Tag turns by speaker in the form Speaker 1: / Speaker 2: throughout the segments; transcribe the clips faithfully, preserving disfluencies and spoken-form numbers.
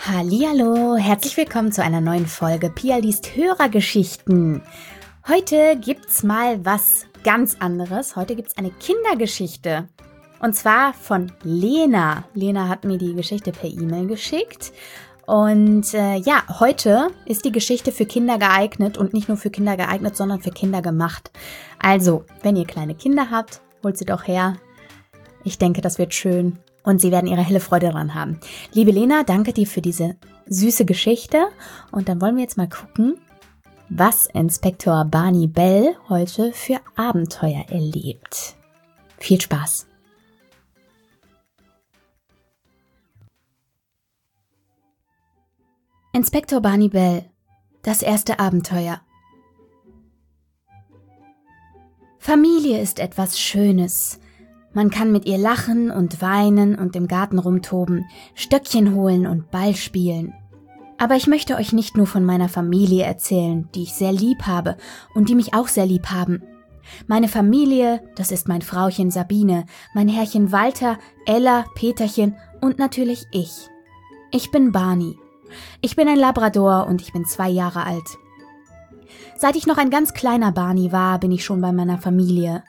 Speaker 1: Hallihallo, herzlich willkommen zu einer neuen Folge Pia liest Hörergeschichten. Heute gibt's mal was ganz anderes. Heute gibt's eine Kindergeschichte. Und zwar von Lena. Lena hat mir die Geschichte per E-Mail geschickt. Und äh, ja, heute ist die Geschichte für Kinder geeignet und nicht nur für Kinder geeignet, sondern für Kinder gemacht. Also, wenn ihr kleine Kinder habt, holt sie doch her. Ich denke, das wird schön. Und sie werden ihre helle Freude daran haben. Liebe Lena, danke dir für diese süße Geschichte. Und dann wollen wir jetzt mal gucken, was Inspektor Barney Bell heute für Abenteuer erlebt. Viel Spaß! Inspektor Barney Bell, das erste Abenteuer. Familie ist etwas Schönes. Man kann mit ihr lachen und weinen und im Garten rumtoben, Stöckchen holen und Ball spielen. Aber ich möchte euch nicht nur von meiner Familie erzählen, die ich sehr lieb habe und die mich auch sehr lieb haben. Meine Familie, das ist mein Frauchen Sabine, mein Herrchen Walter, Ella, Peterchen und natürlich ich. Ich bin Barney. Ich bin ein Labrador und ich bin zwei Jahre alt. Seit ich noch ein ganz kleiner Barney war, bin ich schon bei meiner Familie.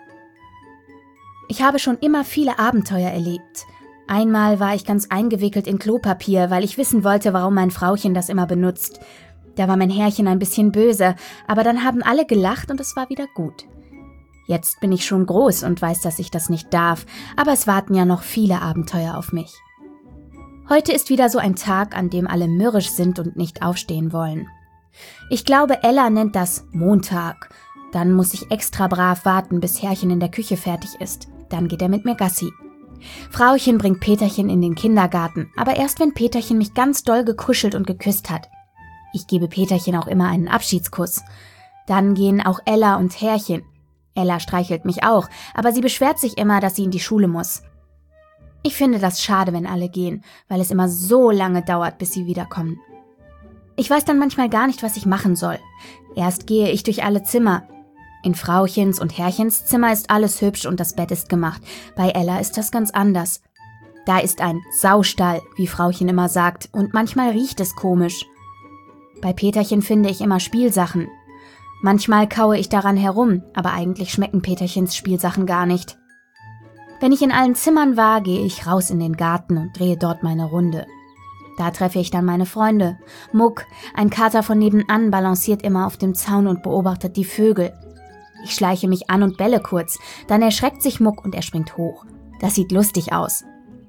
Speaker 1: Ich habe schon immer viele Abenteuer erlebt. Einmal war ich ganz eingewickelt in Klopapier, weil ich wissen wollte, warum mein Frauchen das immer benutzt. Da war mein Herrchen ein bisschen böse, aber dann haben alle gelacht und es war wieder gut. Jetzt bin ich schon groß und weiß, dass ich das nicht darf, aber es warten ja noch viele Abenteuer auf mich. Heute ist wieder so ein Tag, an dem alle mürrisch sind und nicht aufstehen wollen. Ich glaube, Ella nennt das Montag. Dann muss ich extra brav warten, bis Herrchen in der Küche fertig ist. Dann geht er mit mir Gassi. Frauchen bringt Peterchen in den Kindergarten, aber erst wenn Peterchen mich ganz doll gekuschelt und geküsst hat. Ich gebe Peterchen auch immer einen Abschiedskuss. Dann gehen auch Ella und Herrchen. Ella streichelt mich auch, aber sie beschwert sich immer, dass sie in die Schule muss. Ich finde das schade, wenn alle gehen, weil es immer so lange dauert, bis sie wiederkommen. Ich weiß dann manchmal gar nicht, was ich machen soll. Erst gehe ich durch alle Zimmer. In Frauchens und Herrchens Zimmer ist alles hübsch und das Bett ist gemacht. Bei Ella ist das ganz anders. Da ist ein Saustall, wie Frauchen immer sagt, und manchmal riecht es komisch. Bei Peterchen finde ich immer Spielsachen. Manchmal kaue ich daran herum, aber eigentlich schmecken Peterchens Spielsachen gar nicht. Wenn ich in allen Zimmern war, gehe ich raus in den Garten und drehe dort meine Runde. Da treffe ich dann meine Freunde. Muck, ein Kater von nebenan, balanciert immer auf dem Zaun und beobachtet die Vögel. Ich schleiche mich an und belle kurz, dann erschreckt sich Muck und er springt hoch. Das sieht lustig aus.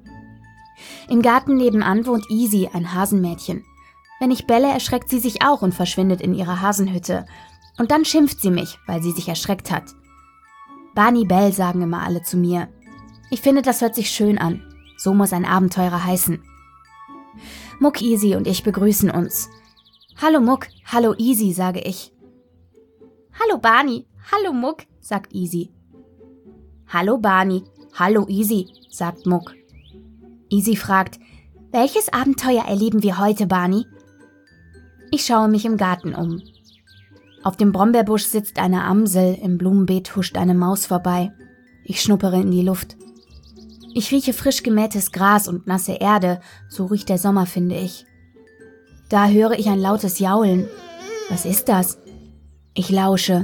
Speaker 1: Im Garten nebenan wohnt Easy, ein Hasenmädchen. Wenn ich belle, erschreckt sie sich auch und verschwindet in ihrer Hasenhütte. Und dann schimpft sie mich, weil sie sich erschreckt hat. Barney Bell sagen immer alle zu mir. Ich finde, das hört sich schön an. So muss ein Abenteurer heißen. Muck, Easy und ich begrüßen uns. Hallo Muck, hallo Easy, sage ich. Hallo Barney, hallo Muck, sagt Easy. Hallo Barney, hallo Easy, sagt Muck. Easy fragt, welches Abenteuer erleben wir heute, Barney? Ich schaue mich im Garten um. Auf dem Brombeerbusch sitzt eine Amsel, im Blumenbeet huscht eine Maus vorbei. Ich schnuppere in die Luft. Ich rieche frisch gemähtes Gras und nasse Erde, so riecht der Sommer, finde ich. Da höre ich ein lautes Jaulen. Was ist das? Ich lausche.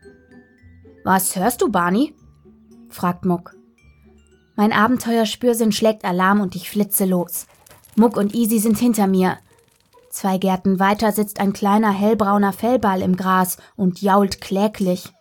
Speaker 1: Was hörst du, Barney? Fragt Muck. Mein Abenteuerspürsinn schlägt Alarm und ich flitze los. Muck und Easy sind hinter mir. Zwei Gärten weiter sitzt ein kleiner hellbrauner Fellball im Gras und jault kläglich.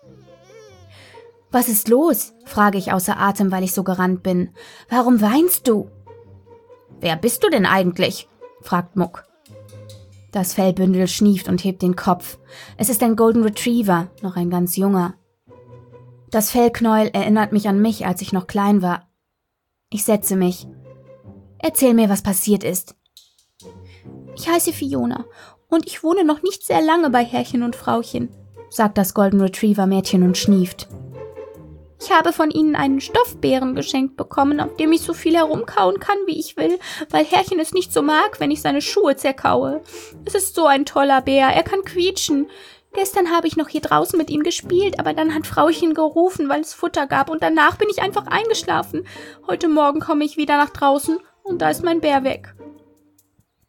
Speaker 1: Was ist los? Frage ich außer Atem, weil ich so gerannt bin. Warum weinst du? Wer bist du denn eigentlich? Fragt Muck. Das Fellbündel schnieft und hebt den Kopf. Es ist ein Golden Retriever, noch ein ganz junger. Das Fellknäuel erinnert mich an mich, als ich noch klein war. Ich setze mich. Erzähl mir, was passiert ist. Ich heiße Fiona und ich wohne noch nicht sehr lange bei Herrchen und Frauchen, sagt das Golden Retriever Mädchen und schnieft. Ich habe von ihnen einen Stoffbären geschenkt bekommen, auf dem ich so viel herumkauen kann, wie ich will, weil Herrchen es nicht so mag, wenn ich seine Schuhe zerkaue. Es ist so ein toller Bär, er kann quietschen. Gestern habe ich noch hier draußen mit ihm gespielt, aber dann hat Frauchen gerufen, weil es Futter gab und danach bin ich einfach eingeschlafen. Heute Morgen komme ich wieder nach draußen und da ist mein Bär weg.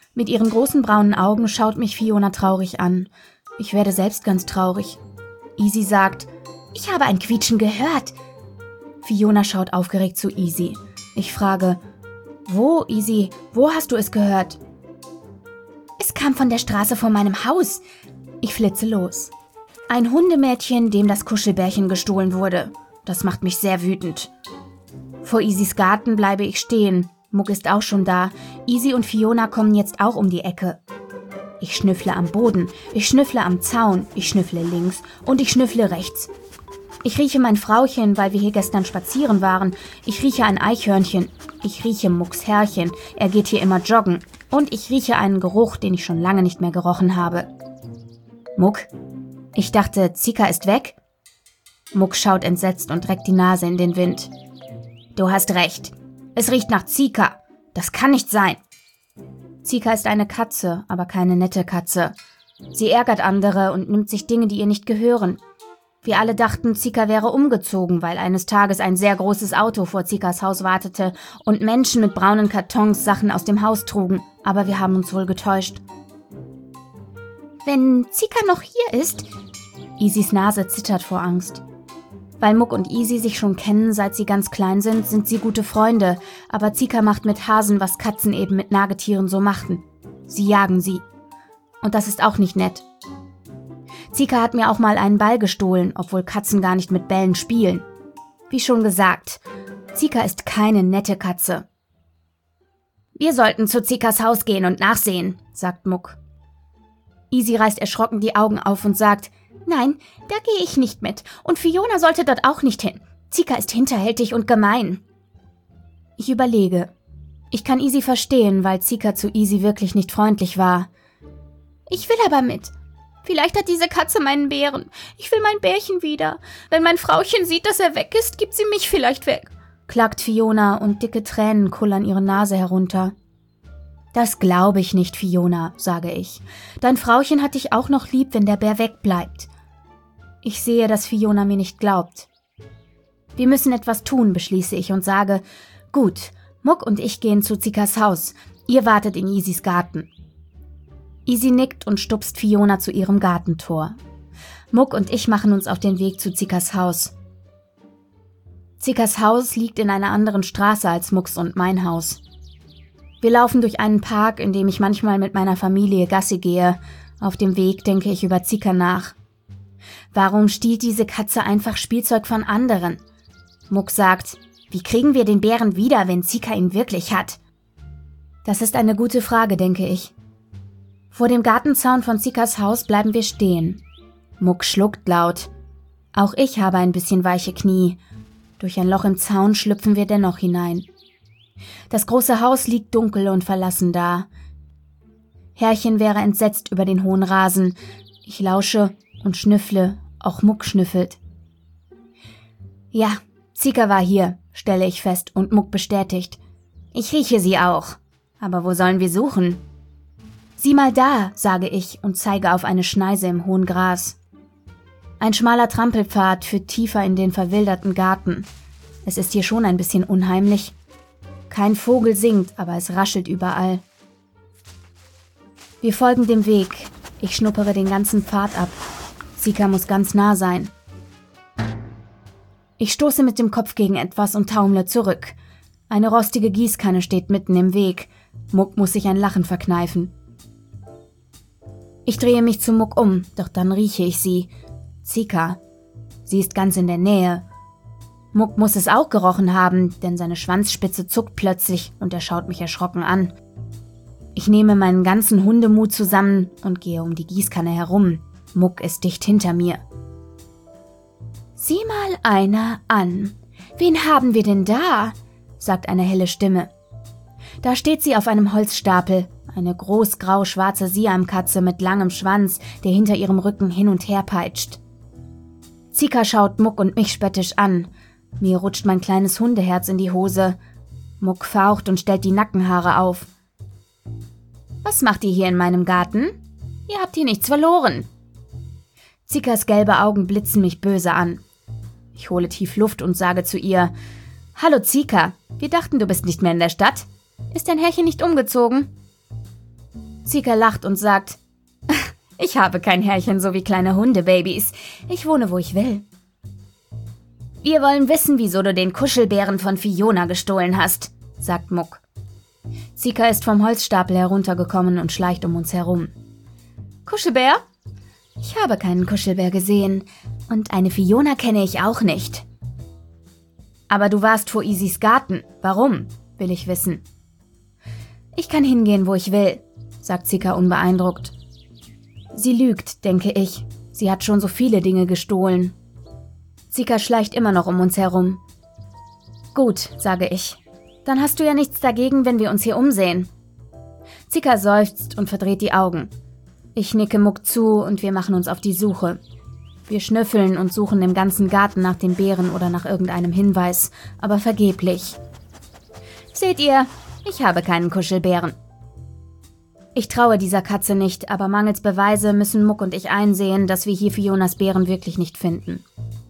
Speaker 1: Mit ihren großen braunen Augen schaut mich Fiona traurig an. Ich werde selbst ganz traurig. Easy sagt, ich habe ein Quietschen gehört. Fiona schaut aufgeregt zu Easy. Ich frage, wo, Easy, wo hast du es gehört? Es kam von der Straße vor meinem Haus. Ich flitze los. Ein Hundemädchen, dem das Kuschelbärchen gestohlen wurde. Das macht mich sehr wütend. Vor Easys Garten bleibe ich stehen. Muck ist auch schon da. Easy und Fiona kommen jetzt auch um die Ecke. Ich schnüffle am Boden, ich schnüffle am Zaun, ich schnüffle links und ich schnüffle rechts. Ich rieche mein Frauchen, weil wir hier gestern spazieren waren. Ich rieche ein Eichhörnchen. Ich rieche Mucks Herrchen. Er geht hier immer joggen. Und ich rieche einen Geruch, den ich schon lange nicht mehr gerochen habe. Muck? Ich dachte, Zika ist weg? Muck schaut entsetzt und reckt die Nase in den Wind. Du hast recht. Es riecht nach Zika. Das kann nicht sein. Zika ist eine Katze, aber keine nette Katze. Sie ärgert andere und nimmt sich Dinge, die ihr nicht gehören. Wir alle dachten, Zika wäre umgezogen, weil eines Tages ein sehr großes Auto vor Zikas Haus wartete und Menschen mit braunen Kartons Sachen aus dem Haus trugen. Aber wir haben uns wohl getäuscht. Wenn Zika noch hier ist... Easys Nase zittert vor Angst. Weil Muck und Easy sich schon kennen, seit sie ganz klein sind, sind sie gute Freunde. Aber Zika macht mit Hasen, was Katzen eben mit Nagetieren so machten. Sie jagen sie. Und das ist auch nicht nett. Zika hat mir auch mal einen Ball gestohlen, obwohl Katzen gar nicht mit Bällen spielen. Wie schon gesagt, Zika ist keine nette Katze. Wir sollten zu Zikas Haus gehen und nachsehen, sagt Muck. Easy reißt erschrocken die Augen auf und sagt, nein, da gehe ich nicht mit. Und Fiona sollte dort auch nicht hin. Zika ist hinterhältig und gemein. Ich überlege. Ich kann Easy verstehen, weil Zika zu Easy wirklich nicht freundlich war. Ich will aber mit. Vielleicht hat diese Katze meinen Bären. Ich will mein Bärchen wieder. Wenn mein Frauchen sieht, dass er weg ist, gibt sie mich vielleicht weg, klagt Fiona und dicke Tränen kullern ihre Nase herunter. Das glaube ich nicht, Fiona, sage ich. Dein Frauchen hat dich auch noch lieb, wenn der Bär wegbleibt. Ich sehe, dass Fiona mir nicht glaubt. Wir müssen etwas tun, beschließe ich und sage, gut, Muck und ich gehen zu Zikas Haus. Ihr wartet in Easys Garten. Easy nickt und stupst Fiona zu ihrem Gartentor. Muck und ich machen uns auf den Weg zu Zikas Haus. Zikas Haus liegt in einer anderen Straße als Mucks und mein Haus. Wir laufen durch einen Park, in dem ich manchmal mit meiner Familie Gassi gehe. Auf dem Weg denke ich über Zika nach. Warum stiehlt diese Katze einfach Spielzeug von anderen? Muck sagt, wie kriegen wir den Bären wieder, wenn Zika ihn wirklich hat? Das ist eine gute Frage, denke ich. Vor dem Gartenzaun von Zikas Haus bleiben wir stehen. Muck schluckt laut. Auch ich habe ein bisschen weiche Knie. Durch ein Loch im Zaun schlüpfen wir dennoch hinein. Das große Haus liegt dunkel und verlassen da. Herrchen wäre entsetzt über den hohen Rasen. Ich lausche und schnüffle, auch Muck schnüffelt. Ja, Zika war hier, stelle ich fest und Muck bestätigt. Ich rieche sie auch. Aber wo sollen wir suchen? Sieh mal da, sage ich und zeige auf eine Schneise im hohen Gras. Ein schmaler Trampelpfad führt tiefer in den verwilderten Garten. Es ist hier schon ein bisschen unheimlich. Kein Vogel singt, aber es raschelt überall. Wir folgen dem Weg. Ich schnuppere den ganzen Pfad ab. Zika muss ganz nah sein. Ich stoße mit dem Kopf gegen etwas und taumle zurück. Eine rostige Gießkanne steht mitten im Weg. Muck muss sich ein Lachen verkneifen. Ich drehe mich zu Muck um, doch dann rieche ich sie. Zika. Sie ist ganz in der Nähe. Muck muss es auch gerochen haben, denn seine Schwanzspitze zuckt plötzlich und er schaut mich erschrocken an. Ich nehme meinen ganzen Hundemut zusammen und gehe um die Gießkanne herum. Muck ist dicht hinter mir. Sieh mal einer an. Wen haben wir denn da? Sagt eine helle Stimme. Da steht sie auf einem Holzstapel, eine groß-grau-schwarze Siamkatze mit langem Schwanz, der hinter ihrem Rücken hin und her peitscht. Zika schaut Muck und mich spöttisch an. Mir rutscht mein kleines Hundeherz in die Hose. Muck faucht und stellt die Nackenhaare auf. Was macht ihr hier in meinem Garten? Ihr habt hier nichts verloren. Zikas gelbe Augen blitzen mich böse an. Ich hole tief Luft und sage zu ihr, »Hallo Zika, wir dachten, du bist nicht mehr in der Stadt. Ist dein Herrchen nicht umgezogen?« Zika lacht und sagt, ich habe kein Härchen so wie kleine Hundebabys. Ich wohne, wo ich will. Wir wollen wissen, wieso du den Kuschelbären von Fiona gestohlen hast, sagt Muck. Zika ist vom Holzstapel heruntergekommen und schleicht um uns herum. Kuschelbär? Ich habe keinen Kuschelbär gesehen. Und eine Fiona kenne ich auch nicht. Aber du warst vor Isis Garten. Warum? Will ich wissen. Ich kann hingehen, wo ich will, sagt Zika unbeeindruckt. Sie lügt, denke ich. Sie hat schon so viele Dinge gestohlen. Zika schleicht immer noch um uns herum. Gut, sage ich. Dann hast du ja nichts dagegen, wenn wir uns hier umsehen. Zika seufzt und verdreht die Augen. Ich nicke Muck zu und wir machen uns auf die Suche. Wir schnüffeln und suchen im ganzen Garten nach den Bären oder nach irgendeinem Hinweis, aber vergeblich. Seht ihr, ich habe keinen Kuschelbären. Ich traue dieser Katze nicht, aber mangels Beweise müssen Muck und ich einsehen, dass wir hier Fionas Bären wirklich nicht finden.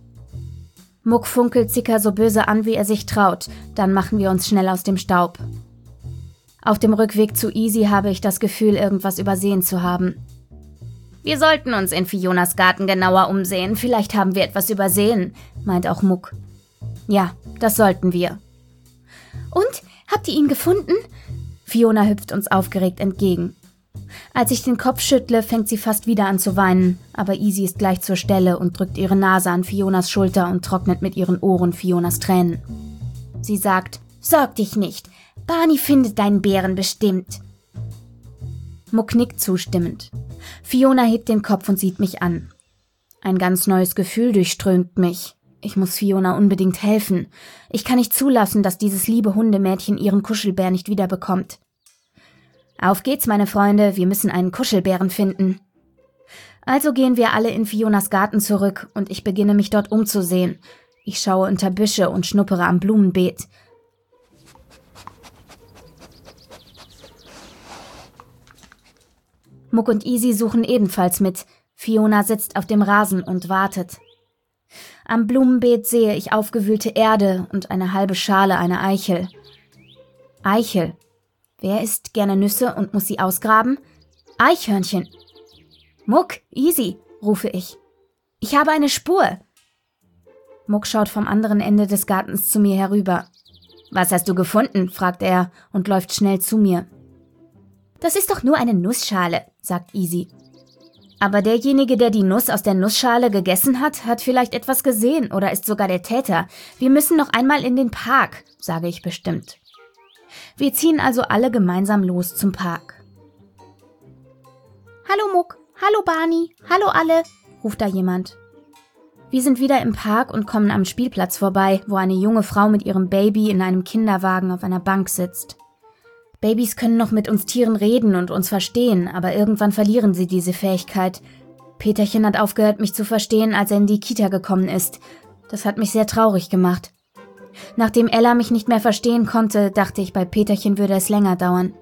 Speaker 1: Muck funkelt Zika so böse an, wie er sich traut, dann machen wir uns schnell aus dem Staub. Auf dem Rückweg zu Easy habe ich das Gefühl, irgendwas übersehen zu haben. Wir sollten uns in Fionas Garten genauer umsehen, vielleicht haben wir etwas übersehen, meint auch Muck. Ja, das sollten wir. Und, habt ihr ihn gefunden? Fiona hüpft uns aufgeregt entgegen. Als ich den Kopf schüttle, fängt sie fast wieder an zu weinen, aber Easy ist gleich zur Stelle und drückt ihre Nase an Fionas Schulter und trocknet mit ihren Ohren Fionas Tränen. Sie sagt, sorg dich nicht, Barney findet deinen Bären bestimmt. Muck nickt zustimmend. Fiona hebt den Kopf und sieht mich an. Ein ganz neues Gefühl durchströmt mich. Ich muss Fiona unbedingt helfen. Ich kann nicht zulassen, dass dieses liebe Hundemädchen ihren Kuschelbär nicht wiederbekommt. Auf geht's, meine Freunde, wir müssen einen Kuschelbären finden. Also gehen wir alle in Fionas Garten zurück und ich beginne mich dort umzusehen. Ich schaue unter Büsche und schnuppere am Blumenbeet. Muck und Easy suchen ebenfalls mit. Fiona sitzt auf dem Rasen und wartet. Am Blumenbeet sehe ich aufgewühlte Erde und eine halbe Schale einer Eichel. Eichel. Wer isst gerne Nüsse und muss sie ausgraben? Eichhörnchen. Muck, Easy, rufe ich. Ich habe eine Spur. Muck schaut vom anderen Ende des Gartens zu mir herüber. Was hast du gefunden? Fragt er und läuft schnell zu mir. Das ist doch nur eine Nussschale, sagt Easy. Aber derjenige, der die Nuss aus der Nussschale gegessen hat, hat vielleicht etwas gesehen oder ist sogar der Täter. Wir müssen noch einmal in den Park, sage ich bestimmt. Wir ziehen also alle gemeinsam los zum Park. Hallo Muck, hallo Barney, hallo alle, ruft da jemand. Wir sind wieder im Park und kommen am Spielplatz vorbei, wo eine junge Frau mit ihrem Baby in einem Kinderwagen auf einer Bank sitzt. Babys können noch mit uns Tieren reden und uns verstehen, aber irgendwann verlieren sie diese Fähigkeit. Peterchen hat aufgehört, mich zu verstehen, als er in die Kita gekommen ist. Das hat mich sehr traurig gemacht. Nachdem Ella mich nicht mehr verstehen konnte, dachte ich, bei Peterchen würde es länger dauern.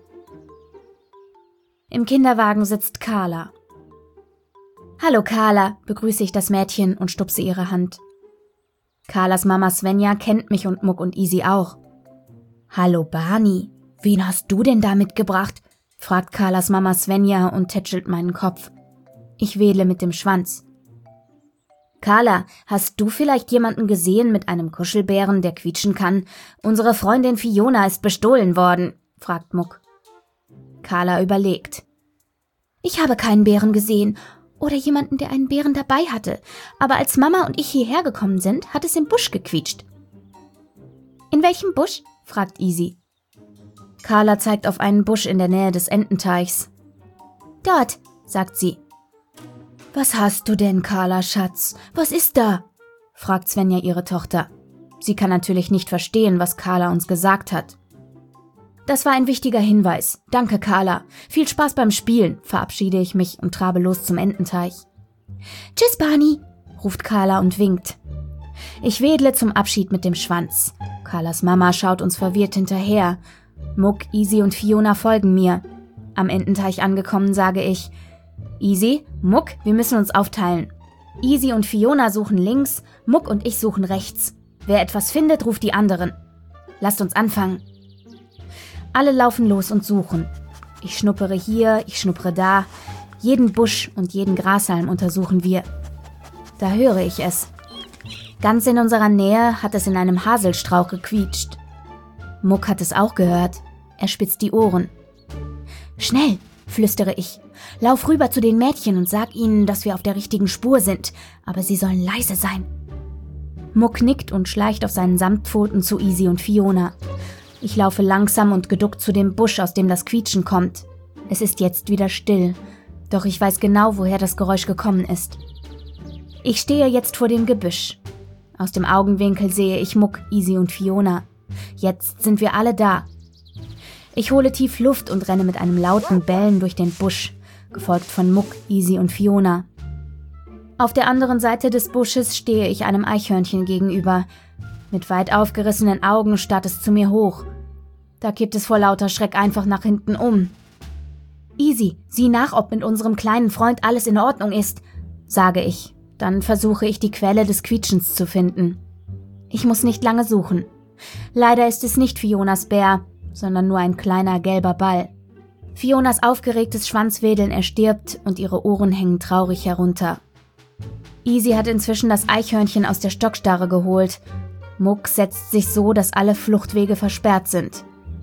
Speaker 1: Im Kinderwagen sitzt Carla. Hallo Carla, begrüße ich das Mädchen und stupse ihre Hand. Carlas Mama Svenja kennt mich und Muck und Easy auch. Hallo Barney. »Wen hast du denn da mitgebracht?« fragt Carlas Mama Svenja und tätschelt meinen Kopf. Ich wedle mit dem Schwanz. »Carla, hast du vielleicht jemanden gesehen mit einem Kuschelbären, der quietschen kann? Unsere Freundin Fiona ist bestohlen worden«, fragt Muck. Carla überlegt. »Ich habe keinen Bären gesehen oder jemanden, der einen Bären dabei hatte, aber als Mama und ich hierher gekommen sind, hat es im Busch gequietscht.« »In welchem Busch?« fragt Easy. Carla zeigt auf einen Busch in der Nähe des Ententeichs. »Dort«, sagt sie. »Was hast du denn, Carla, Schatz? Was ist da?« fragt Svenja ihre Tochter. Sie kann natürlich nicht verstehen, was Carla uns gesagt hat. »Das war ein wichtiger Hinweis. Danke, Carla. Viel Spaß beim Spielen«, verabschiede ich mich und trabe los zum Ententeich. »Tschüss, Barney«, ruft Carla und winkt. Ich wedle zum Abschied mit dem Schwanz. Carlas Mama schaut uns verwirrt hinterher. Muck, Easy und Fiona folgen mir. Am Ententeich angekommen, sage ich, Easy, Muck, wir müssen uns aufteilen. Easy und Fiona suchen links, Muck und ich suchen rechts. Wer etwas findet, ruft die anderen. Lasst uns anfangen. Alle laufen los und suchen. Ich schnuppere hier, ich schnuppere da. Jeden Busch und jeden Grashalm untersuchen wir. Da höre ich es. Ganz in unserer Nähe hat es in einem Haselstrauch gequietscht. Muck hat es auch gehört. Er spitzt die Ohren. »Schnell«, flüstere ich. »Lauf rüber zu den Mädchen und sag ihnen, dass wir auf der richtigen Spur sind. Aber sie sollen leise sein.« Muck nickt und schleicht auf seinen Samtpfoten zu Easy und Fiona. Ich laufe langsam und geduckt zu dem Busch, aus dem das Quietschen kommt. Es ist jetzt wieder still, doch ich weiß genau, woher das Geräusch gekommen ist. Ich stehe jetzt vor dem Gebüsch. Aus dem Augenwinkel sehe ich Muck, Easy und Fiona. Jetzt sind wir alle da. Ich hole tief Luft und renne mit einem lauten Bellen durch den Busch, gefolgt von Muck, Easy und Fiona. Auf der anderen Seite des Busches stehe ich einem Eichhörnchen gegenüber. Mit weit aufgerissenen Augen starrt es zu mir hoch. Da kippt es vor lauter Schreck einfach nach hinten um. »Easy, sieh nach, ob mit unserem kleinen Freund alles in Ordnung ist«, sage ich. Dann versuche ich, die Quelle des Quietschens zu finden. Ich muss nicht lange suchen. Leider ist es nicht Fionas Bär, sondern nur ein kleiner gelber Ball. Fionas aufgeregtes Schwanzwedeln erstirbt und ihre Ohren hängen traurig herunter. Easy hat inzwischen das Eichhörnchen aus der Stockstarre geholt. Muck setzt sich so, dass alle Fluchtwege versperrt sind.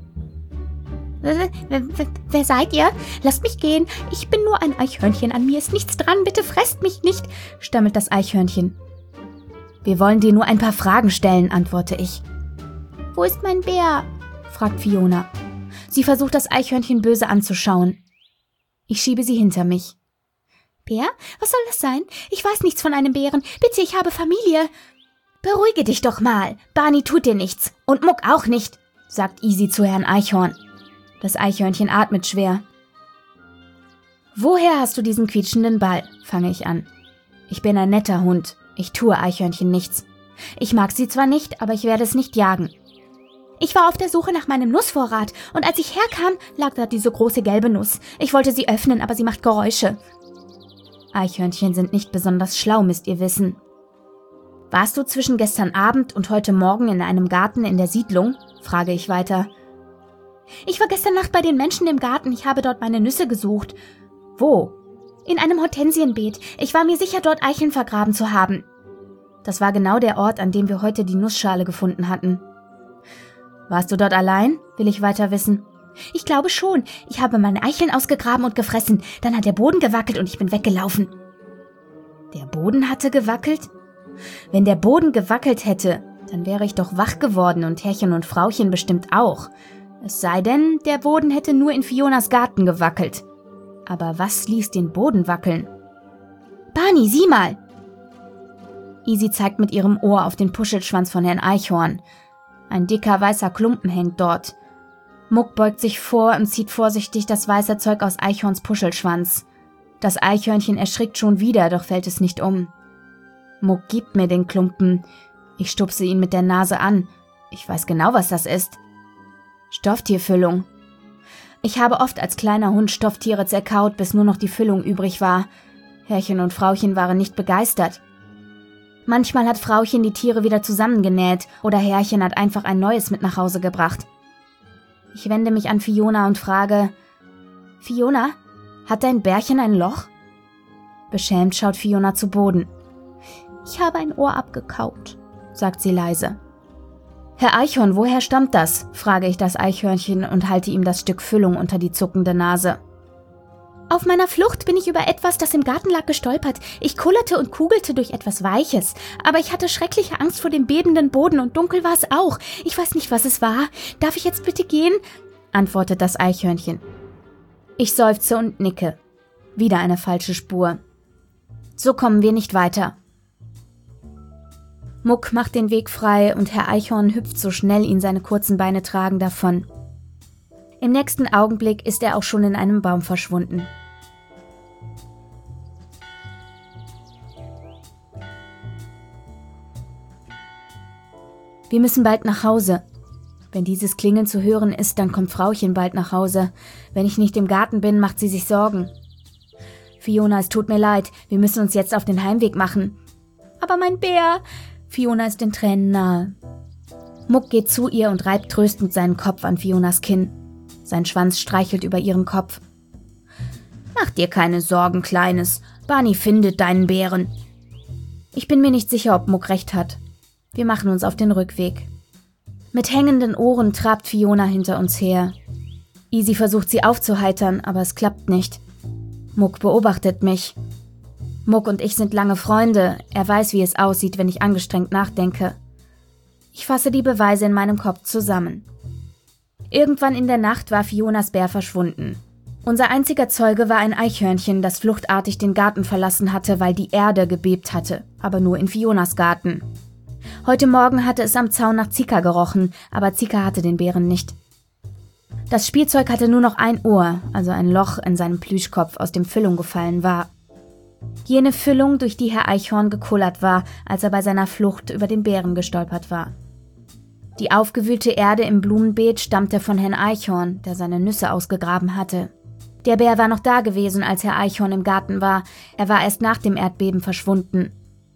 Speaker 2: Wer, wer, wer seid ihr? Lasst mich gehen. Ich bin nur ein Eichhörnchen. An mir ist nichts dran. Bitte fresst mich nicht, stammelt das Eichhörnchen.
Speaker 1: Wir wollen dir nur ein paar Fragen stellen, antworte ich.
Speaker 2: Wo ist mein Bär?
Speaker 1: Fragt Fiona. Sie versucht, das Eichhörnchen böse anzuschauen. Ich schiebe sie hinter mich.
Speaker 2: Bär? Was soll das sein? Ich weiß nichts von einem Bären. Bitte, ich habe Familie.
Speaker 1: Beruhige dich doch mal. Barney tut dir nichts. Und Muck auch nicht, sagt Easy zu Herrn Eichhorn. Das Eichhörnchen atmet schwer. Woher hast du diesen quietschenden Ball? Fange ich an. Ich bin ein netter Hund. Ich tue Eichhörnchen nichts. Ich mag sie zwar nicht, aber ich werde es nicht jagen.
Speaker 2: Ich war auf der Suche nach meinem Nussvorrat und als ich herkam, lag da diese große gelbe Nuss. Ich wollte sie öffnen, aber sie macht Geräusche.
Speaker 1: Eichhörnchen sind nicht besonders schlau, müsst ihr wissen. Warst du zwischen gestern Abend und heute Morgen in einem Garten in der Siedlung? Frage ich weiter.
Speaker 2: Ich war gestern Nacht bei den Menschen im Garten. Ich habe dort meine Nüsse gesucht.
Speaker 1: Wo?
Speaker 2: In einem Hortensienbeet. Ich war mir sicher, dort Eicheln vergraben zu haben.
Speaker 1: Das war genau der Ort, an dem wir heute die Nussschale gefunden hatten. Warst du dort allein? Will ich weiter wissen.
Speaker 2: Ich glaube schon. Ich habe meine Eicheln ausgegraben und gefressen. Dann hat der Boden gewackelt und ich bin weggelaufen.
Speaker 1: Der Boden hatte gewackelt? Wenn der Boden gewackelt hätte, dann wäre ich doch wach geworden und Herrchen und Frauchen bestimmt auch. Es sei denn, der Boden hätte nur in Fionas Garten gewackelt. Aber was ließ den Boden wackeln?
Speaker 2: Barney, sieh mal!
Speaker 1: Easy zeigt mit ihrem Ohr auf den Puschelschwanz von Herrn Eichhorn. Ein dicker weißer Klumpen hängt dort. Muck beugt sich vor und zieht vorsichtig das weiße Zeug aus Eichhorns Puschelschwanz. Das Eichhörnchen erschrickt schon wieder, doch fällt es nicht um. Muck gibt mir den Klumpen. Ich stupse ihn mit der Nase an. Ich weiß genau, was das ist. Stofftierfüllung. Ich habe oft als kleiner Hund Stofftiere zerkaut, bis nur noch die Füllung übrig war. Herrchen und Frauchen waren nicht begeistert. Manchmal hat Frauchen die Tiere wieder zusammengenäht oder Herrchen hat einfach ein neues mit nach Hause gebracht. Ich wende mich an Fiona und frage, »Fiona, hat dein Bärchen ein Loch?« Beschämt schaut Fiona zu Boden.
Speaker 2: »Ich habe ein Ohr abgekaut«,
Speaker 1: sagt sie leise. »Herr Eichhorn, woher stammt das?« frage ich das Eichhörnchen und halte ihm das Stück Füllung unter die zuckende Nase.
Speaker 2: »Auf meiner Flucht bin ich über etwas, das im Garten lag, gestolpert. Ich kullerte und kugelte durch etwas Weiches. Aber ich hatte schreckliche Angst vor dem bebenden Boden und dunkel war es auch. Ich weiß nicht, was es war. Darf ich jetzt bitte gehen?« antwortet das Eichhörnchen. Ich seufze und nicke. Wieder eine falsche Spur. So kommen wir nicht weiter. Muck macht den Weg frei und Herr Eichhorn hüpft so schnell ihn seine kurzen Beine tragen davon. Im nächsten Augenblick ist er auch schon in einem Baum verschwunden. Wir müssen bald nach Hause. Wenn dieses Klingeln zu hören ist, dann kommt Frauchen bald nach Hause. Wenn ich nicht im Garten bin, macht sie sich Sorgen. Fiona, es tut mir leid, wir müssen uns jetzt auf den Heimweg machen. Aber mein Bär...
Speaker 1: Fiona ist den Tränen nahe. Muck geht zu ihr und reibt tröstend seinen Kopf an Fionas Kinn. Sein Schwanz streichelt über ihren Kopf. »Mach dir keine Sorgen, Kleines. Barney findet deinen Bären.« Ich bin mir nicht sicher, ob Muck recht hat. Wir machen uns auf den Rückweg. Mit hängenden Ohren trabt Fiona hinter uns her. Easy versucht sie aufzuheitern, aber es klappt nicht. Muck beobachtet mich. Muck und ich sind lange Freunde. Er weiß, wie es aussieht, wenn ich angestrengt nachdenke. Ich fasse die Beweise in meinem Kopf zusammen. Irgendwann in der Nacht war Fionas Bär verschwunden. Unser einziger Zeuge war ein Eichhörnchen, das fluchtartig den Garten verlassen hatte, weil die Erde gebebt hatte, aber nur in Fionas Garten. Heute Morgen hatte es am Zaun nach Zika gerochen, aber Zika hatte den Bären nicht. Das Spielzeug hatte nur noch ein Ohr, also ein Loch in seinem Plüschkopf, aus dem Füllung gefallen war. Jene Füllung, durch die Herr Eichhorn gekullert war, als er bei seiner Flucht über den Bären gestolpert war. Die aufgewühlte Erde im Blumenbeet stammte von Herrn Eichhorn, der seine Nüsse ausgegraben hatte. Der Bär war noch da gewesen, als Herr Eichhorn im Garten war. Er war erst nach dem Erdbeben verschwunden.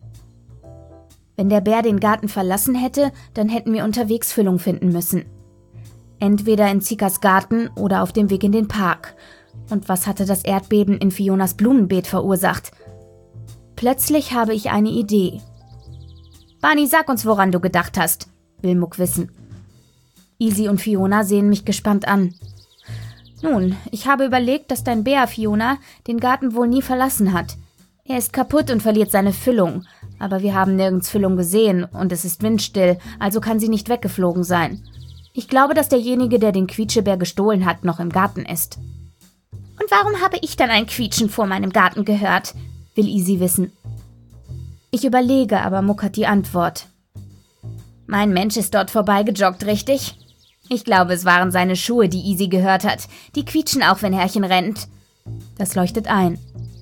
Speaker 1: Wenn der Bär den Garten verlassen hätte, dann hätten wir unterwegs Füllung finden müssen. Entweder in Zikas Garten oder auf dem Weg in den Park. Und was hatte das Erdbeben in Fionas Blumenbeet verursacht? Plötzlich habe ich eine Idee. »Barney, sag uns, woran du gedacht hast«, will Muck wissen. Easy und Fiona sehen mich gespannt an. »Nun, ich habe überlegt, dass dein Bär, Fiona, den Garten wohl nie verlassen hat. Er ist kaputt und verliert seine Füllung. Aber wir haben nirgends Füllung gesehen und es ist windstill, also kann sie nicht weggeflogen sein. Ich glaube, dass derjenige, der den Quietschebär gestohlen hat, noch im Garten ist.« »Und warum habe ich dann ein Quietschen vor meinem Garten gehört?« will Easy wissen. Ich überlege, aber Muck hat die Antwort. »Mein Mensch ist dort vorbeigejoggt, richtig? Ich glaube, es waren seine Schuhe, die Easy gehört hat. Die quietschen auch, wenn Herrchen rennt.« Das leuchtet ein.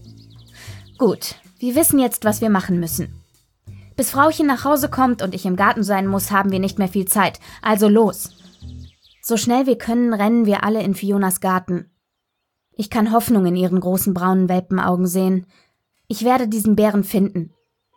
Speaker 1: Gut, wir wissen jetzt, was wir machen müssen. Bis Frauchen nach Hause kommt und ich im Garten sein muss, haben wir nicht mehr viel Zeit. Also los. So schnell wir können, rennen wir alle in Fionas Garten. Ich kann Hoffnung in ihren großen braunen Welpenaugen sehen. Ich werde diesen Bären finden.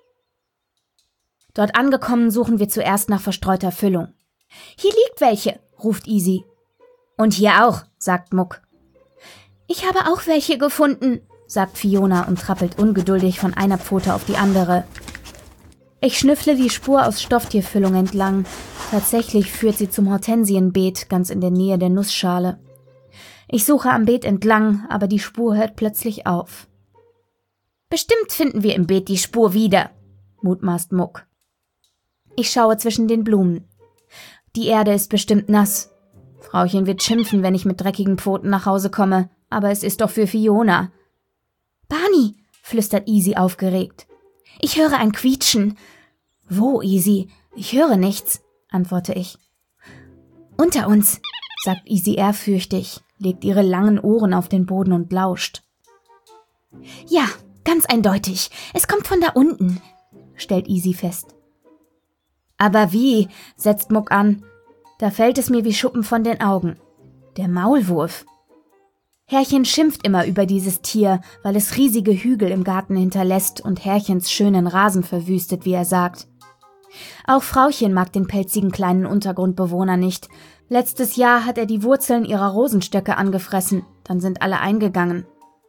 Speaker 1: Dort angekommen suchen wir zuerst nach verstreuter Füllung. »Hier liegt welche«, ruft Easy. »Und hier auch«, sagt Muck. »Ich habe auch welche gefunden«, sagt Fiona und trappelt ungeduldig von einer Pfote auf die andere. Ich schnüffle die Spur aus Stofftierfüllung entlang. Tatsächlich führt sie zum Hortensienbeet, ganz in der Nähe der Nussschale. Ich suche am Beet entlang, aber die Spur hört plötzlich auf. »Bestimmt finden wir im Beet die Spur wieder«, mutmaßt Muck. Ich schaue zwischen den Blumen. Die Erde ist bestimmt nass. Frauchen wird schimpfen, wenn ich mit dreckigen Pfoten nach Hause komme, aber es ist doch für Fiona. »Barney«, flüstert Easy aufgeregt. »Ich höre ein Quietschen.« »Wo, Easy? Ich höre nichts«, antworte ich. »Unter uns«, sagt Easy ehrfürchtig, legt ihre langen Ohren auf den Boden und lauscht. »Ja, ganz eindeutig. Es kommt von da unten«, stellt Easy fest. »Aber wie?«, setzt Muck an. Da fällt es mir wie Schuppen von den Augen. Der Maulwurf. Herrchen schimpft immer über dieses Tier, weil es riesige Hügel im Garten hinterlässt und Herrchens schönen Rasen verwüstet, wie er sagt. Auch Frauchen mag den pelzigen kleinen Untergrundbewohner nicht. Letztes Jahr hat er die Wurzeln ihrer Rosenstöcke angefressen, dann sind alle eingegangen.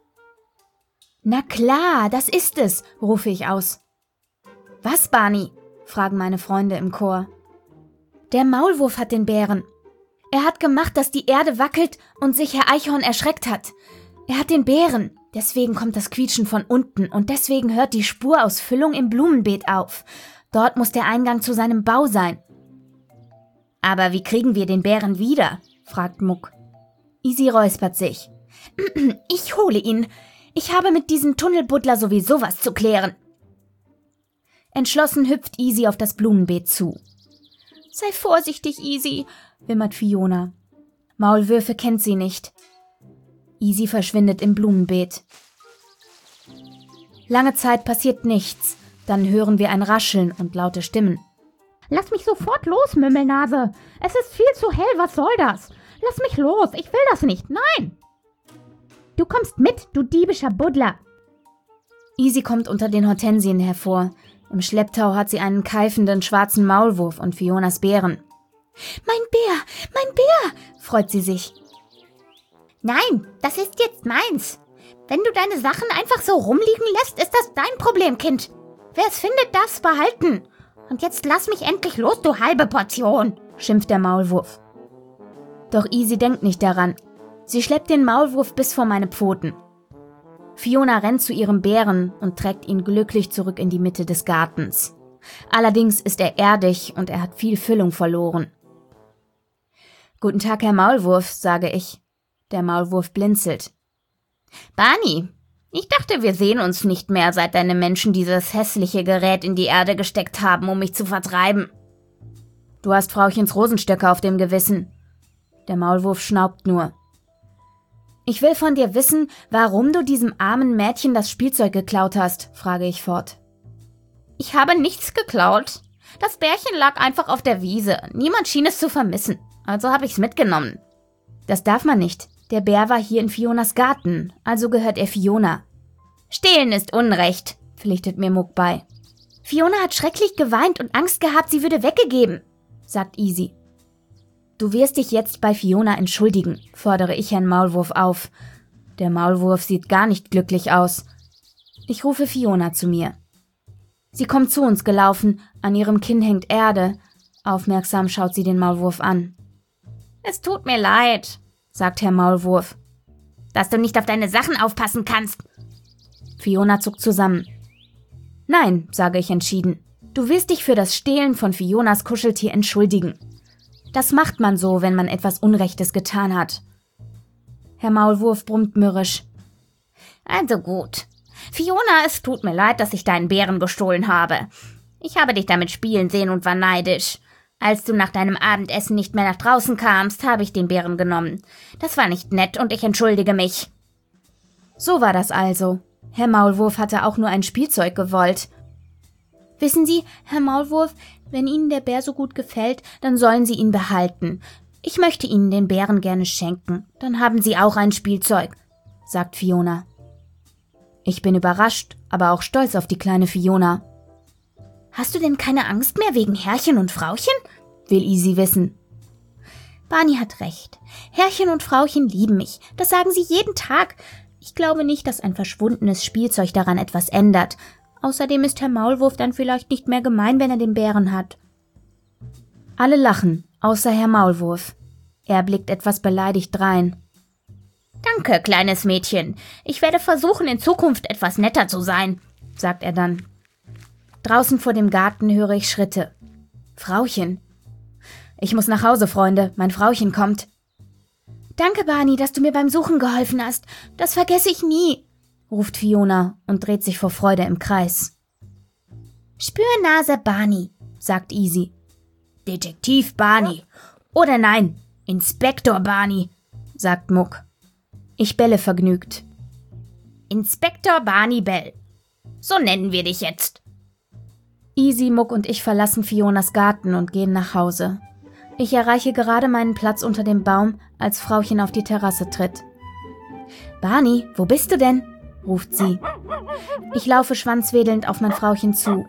Speaker 1: »Na klar, das ist es«, rufe ich aus. »Was, Barney?«, fragen meine Freunde im Chor. »Der Maulwurf hat den Bären. Er hat gemacht, dass die Erde wackelt und sich Herr Eichhorn erschreckt hat. Er hat den Bären, deswegen kommt das Quietschen von unten und deswegen hört die Spur aus Füllung im Blumenbeet auf. Dort muss der Eingang zu seinem Bau sein.« »Aber wie kriegen wir den Bären wieder?«, fragt Muck. Easy räuspert sich. »Ich hole ihn. Ich habe mit diesem Tunnelbuddler sowieso was zu klären.« Entschlossen hüpft Easy auf das Blumenbeet zu. »Sei vorsichtig, Easy«, wimmert Fiona. Maulwürfe kennt sie nicht. Easy verschwindet im Blumenbeet. Lange Zeit passiert nichts. Dann hören wir ein Rascheln und laute Stimmen.
Speaker 2: »Lass mich sofort los, Mümmelnase. Es ist viel zu hell, was soll das? Lass mich los, ich will das nicht, nein!« »Du kommst mit, du diebischer Buddler!«
Speaker 1: Easy kommt unter den Hortensien hervor. Im Schlepptau hat sie einen keifenden schwarzen Maulwurf und Fionas Bären. »Mein Bär, mein Bär«, freut sie sich.
Speaker 2: Nein, das ist jetzt meins. Wenn du deine Sachen einfach so rumliegen lässt, ist das dein Problem, Kind. Wer es findet, darf's behalten. Und jetzt lass mich endlich los, du halbe Portion, schimpft der Maulwurf.
Speaker 1: Doch Easy denkt nicht daran. Sie schleppt den Maulwurf bis vor meine Pfoten. Fiona rennt zu ihrem Bären und trägt ihn glücklich zurück in die Mitte des Gartens. Allerdings ist er erdig und er hat viel Füllung verloren. »Guten Tag, Herr Maulwurf«, sage ich. Der Maulwurf blinzelt.
Speaker 2: »Barney, ich dachte, wir sehen uns nicht mehr, seit deine Menschen dieses hässliche Gerät in die Erde gesteckt haben, um mich zu vertreiben.«
Speaker 1: »Du hast Frauchens Rosenstöcke auf dem Gewissen.« Der Maulwurf schnaubt nur. »Ich will von dir wissen, warum du diesem armen Mädchen das Spielzeug geklaut hast«, frage ich fort.
Speaker 2: »Ich habe nichts geklaut. Das Bärchen lag einfach auf der Wiese. Niemand schien es zu vermissen. Also habe ich's mitgenommen.«
Speaker 1: »Das darf man nicht. Der Bär war hier in Fionas Garten, also gehört er Fiona.«
Speaker 2: »Stehlen ist Unrecht«, pflichtet mir Muck bei.
Speaker 1: »Fiona hat schrecklich geweint und Angst gehabt, sie würde weggegeben«, sagt Easy. »Du wirst dich jetzt bei Fiona entschuldigen«, fordere ich Herrn Maulwurf auf. Der Maulwurf sieht gar nicht glücklich aus. Ich rufe Fiona zu mir. Sie kommt zu uns gelaufen, an ihrem Kinn hängt Erde. Aufmerksam schaut sie den Maulwurf an.
Speaker 2: »Es tut mir leid«, sagt Herr Maulwurf. »Dass du nicht auf deine Sachen aufpassen kannst.«
Speaker 1: Fiona zuckt zusammen. »Nein«, sage ich entschieden, »du wirst dich für das Stehlen von Fionas Kuscheltier entschuldigen. Das macht man so, wenn man etwas Unrechtes getan hat.« Herr Maulwurf brummt mürrisch.
Speaker 2: »Also gut. Fiona, es tut mir leid, dass ich deinen Bären gestohlen habe. Ich habe dich damit spielen sehen und war neidisch. Als du nach deinem Abendessen nicht mehr nach draußen kamst, habe ich den Bären genommen. Das war nicht nett und ich entschuldige mich.«
Speaker 1: So war das also. Herr Maulwurf hatte auch nur ein Spielzeug gewollt. »Wissen Sie, Herr Maulwurf, wenn Ihnen der Bär so gut gefällt, dann sollen Sie ihn behalten. Ich möchte Ihnen den Bären gerne schenken. Dann haben Sie auch ein Spielzeug«, sagt Fiona. Ich bin überrascht, aber auch stolz auf die kleine Fiona.
Speaker 2: »Hast du denn keine Angst mehr wegen Herrchen und Frauchen?«, will Easy wissen.
Speaker 1: »Barney hat recht. Herrchen und Frauchen lieben mich. Das sagen sie jeden Tag. Ich glaube nicht, dass ein verschwundenes Spielzeug daran etwas ändert. Außerdem ist Herr Maulwurf dann vielleicht nicht mehr gemein, wenn er den Bären hat.« Alle lachen, außer Herr Maulwurf. Er blickt etwas beleidigt drein.
Speaker 2: »Danke, kleines Mädchen. Ich werde versuchen, in Zukunft etwas netter zu sein«, sagt er dann.
Speaker 1: Draußen vor dem Garten höre ich Schritte. Frauchen. Ich muss nach Hause, Freunde. Mein Frauchen kommt. »Danke, Barney, dass du mir beim Suchen geholfen hast. Das vergesse ich nie«, ruft Fiona und dreht sich vor Freude im Kreis.
Speaker 2: »Spürnase Barney«, sagt Easy. »Detektiv Barney. Oder nein, Inspektor Barney«, sagt Muck.
Speaker 1: Ich belle vergnügt.
Speaker 2: »Inspektor Barney Bell. So nennen wir dich jetzt.«
Speaker 1: Easy, Muck und ich verlassen Fionas Garten und gehen nach Hause. Ich erreiche gerade meinen Platz unter dem Baum, als Frauchen auf die Terrasse tritt. »Barney, wo bist du denn?«, ruft sie. Ich laufe schwanzwedelnd auf mein Frauchen zu.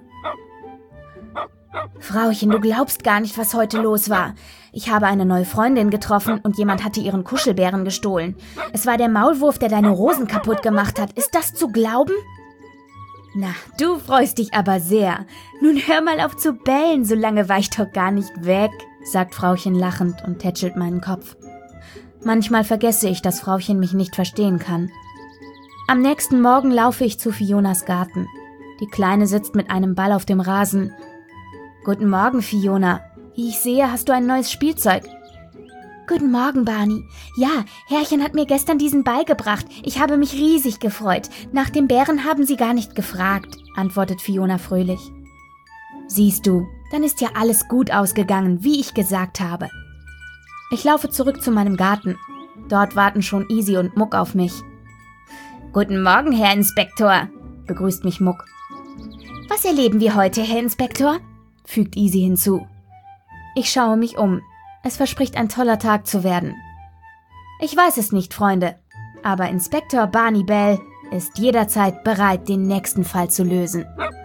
Speaker 1: »Frauchen, du glaubst gar nicht, was heute los war. Ich habe eine neue Freundin getroffen und jemand hatte ihren Kuschelbären gestohlen. Es war der Maulwurf, der deine Rosen kaputt gemacht hat. Ist das zu glauben?« »Na, du freust dich aber sehr. Nun hör mal auf zu bellen, so lange war ich doch gar nicht weg«, sagt Frauchen lachend und tätschelt meinen Kopf. Manchmal vergesse ich, dass Frauchen mich nicht verstehen kann. Am nächsten Morgen laufe ich zu Fionas Garten. Die Kleine sitzt mit einem Ball auf dem Rasen. »Guten Morgen, Fiona. Wie ich sehe, hast du ein neues Spielzeug.« »Guten Morgen, Barney. Ja, Herrchen hat mir gestern diesen Ball gebracht. Ich habe mich riesig gefreut. Nach dem Bären haben sie gar nicht gefragt«, antwortet Fiona fröhlich. »Siehst du, dann ist ja alles gut ausgegangen, wie ich gesagt habe.« Ich laufe zurück zu meinem Garten. Dort warten schon Easy und Muck auf mich.
Speaker 2: »Guten Morgen, Herr Inspektor«,
Speaker 1: begrüßt mich Muck. »Was erleben wir heute, Herr Inspektor?«, fügt Easy hinzu. Ich schaue mich um. Es verspricht ein toller Tag zu werden. Ich weiß es nicht, Freunde, aber Inspektor Barney Bell ist jederzeit bereit, den nächsten Fall zu lösen.